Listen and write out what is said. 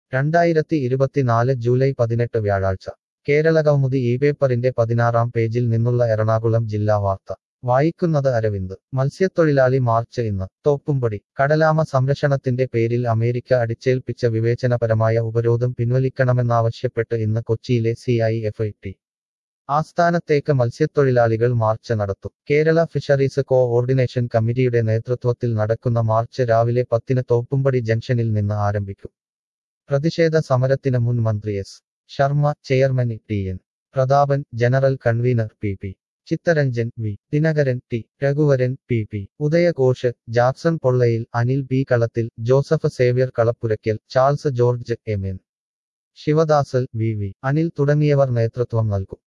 2024 July 18 വ്യാഴാഴ്ച കേരളകൗമുദി ഈ പേപ്പറിന്റെ 16-ാം പേജിൽ നിന്നുള്ള എറണാകുളം ജില്ലാ വാർത്ത വായിക്കുന്നത് അരവിന്ദ്. മത്സ്യത്തൊഴിലാളി മാർച്ച് ഇന്ന്. തോപ്പുംപടി. കടലാമ സംരക്ഷണത്തിന്റെ പേരിൽ അമേരിക്ക അടിച്ചേൽപ്പിച്ച വിവേചനപരമായ ഉപരോധം പിൻവലിക്കണമെന്നാവശ്യപ്പെട്ട് ഇന്ന് കൊച്ചിയിലെ CIFIT ആസ്ഥാനത്തേക്ക് മത്സ്യത്തൊഴിലാളികൾ മാർച്ച് നടത്തും. കേരള ഫിഷറീസ് കോ-ഓർഡിനേഷൻ കമ്മിറ്റിയുടെ നേതൃത്വത്തിൽ നടക്കുന്ന മാർച്ച് രാവിലെ 10-ന് തോപ്പുംപടി ജംഗ്ഷനിൽ നിന്ന് ആരംഭിക്കും. പ്രതിഷേധ സമരത്തിന് മുൻ മന്ത്രി S. Sharma, chairman TN Prathapan, general convener PP Chittaranjan, V. Dinakaran, T. Raghuvaran, PP Udayaghosh, Jackson Pollayil, Anil B. Kalathil, Joseph Xavier Kalappurakkal, Charles George, MN Sivadas, VV Anil തുടങ്ങിയവർ നേതൃത്വം നൽകും.